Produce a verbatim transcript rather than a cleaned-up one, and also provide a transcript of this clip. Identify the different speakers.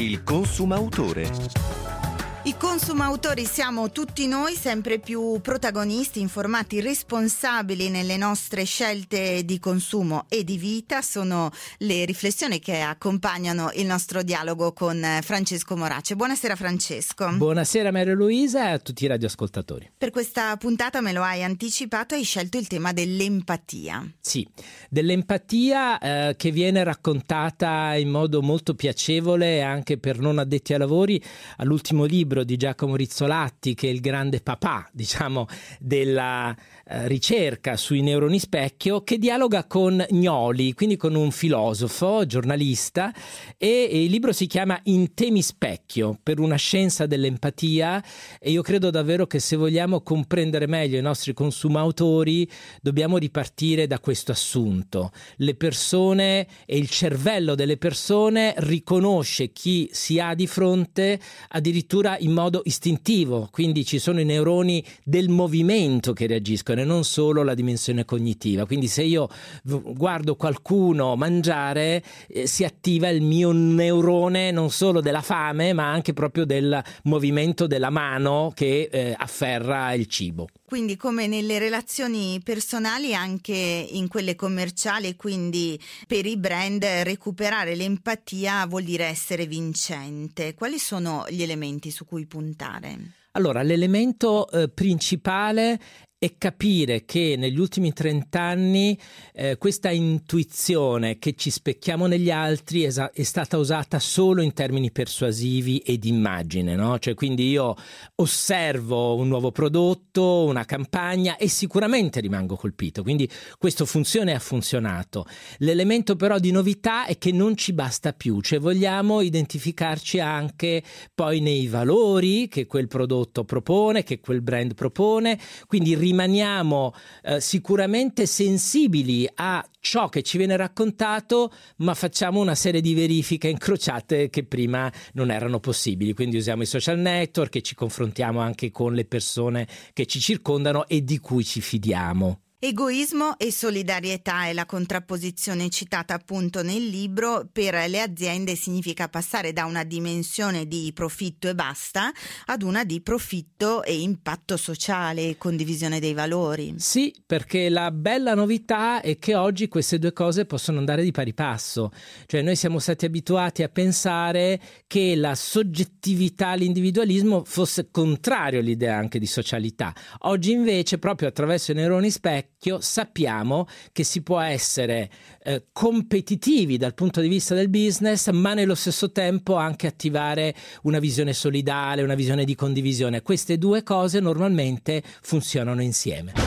Speaker 1: Il consumautore.
Speaker 2: I consumautori siamo tutti noi, sempre più protagonisti, informati, responsabili nelle nostre scelte di consumo e di vita. Sono le riflessioni che accompagnano il nostro dialogo con Francesco Morace. Buonasera Francesco.
Speaker 3: Buonasera Maria Luisa e a tutti i radioascoltatori.
Speaker 2: Per questa puntata, me lo hai anticipato, hai scelto il tema dell'empatia.
Speaker 3: Sì, dell'empatia eh, che viene raccontata in modo molto piacevole anche per non addetti ai lavori all'ultimo libro di Giacomo Rizzolatti, che è il grande papà, diciamo, della eh, ricerca sui neuroni specchio, che dialoga con Gnoli, quindi con un filosofo, giornalista, e, e il libro si chiama In temi specchio, per una scienza dell'empatia, e io credo davvero che se vogliamo comprendere meglio i nostri consumautori dobbiamo ripartire da questo assunto. Le persone e il cervello delle persone riconosce chi si ha di fronte addirittura in modo istintivo, quindi ci sono i neuroni del movimento che reagiscono e non solo la dimensione cognitiva. Quindi se io guardo qualcuno mangiare eh, si attiva il mio neurone non solo della fame ma anche proprio del movimento della mano che eh, afferra il cibo.
Speaker 2: Quindi come nelle relazioni personali anche in quelle commerciali, quindi per i brand recuperare l'empatia vuol dire essere vincente. Quali sono gli elementi su cui puntare?
Speaker 3: Allora, l'elemento eh, principale è capire che negli ultimi trent'anni eh, questa intuizione che ci specchiamo negli altri è, è stata usata solo in termini persuasivi e di immagine, no? Cioè, quindi io osservo un nuovo prodotto, una campagna e sicuramente rimango colpito, quindi questo funziona e ha funzionato. L'elemento però di novità è che non ci basta più, cioè vogliamo identificarci anche poi nei valori che quel prodotto propone, che quel brand propone, quindi rimaniamo eh, sicuramente sensibili a ciò che ci viene raccontato, ma facciamo una serie di verifiche incrociate che prima non erano possibili. Quindi usiamo i social network e ci confrontiamo anche con le persone che ci circondano e di cui ci fidiamo.
Speaker 2: Egoismo e solidarietà è la contrapposizione citata appunto nel libro. Per le aziende significa passare da una dimensione di profitto e basta ad una di profitto e impatto sociale e condivisione dei valori.
Speaker 3: Sì, perché la bella novità è che oggi queste due cose possono andare di pari passo. Cioè noi siamo stati abituati a pensare che la soggettività, l'individualismo fosse contrario all'idea anche di socialità. Oggi invece, proprio attraverso i neuroni specchio, sappiamo che si può essere eh, competitivi dal punto di vista del business, ma nello stesso tempo anche attivare una visione solidale, una visione di condivisione. Queste due cose normalmente funzionano insieme.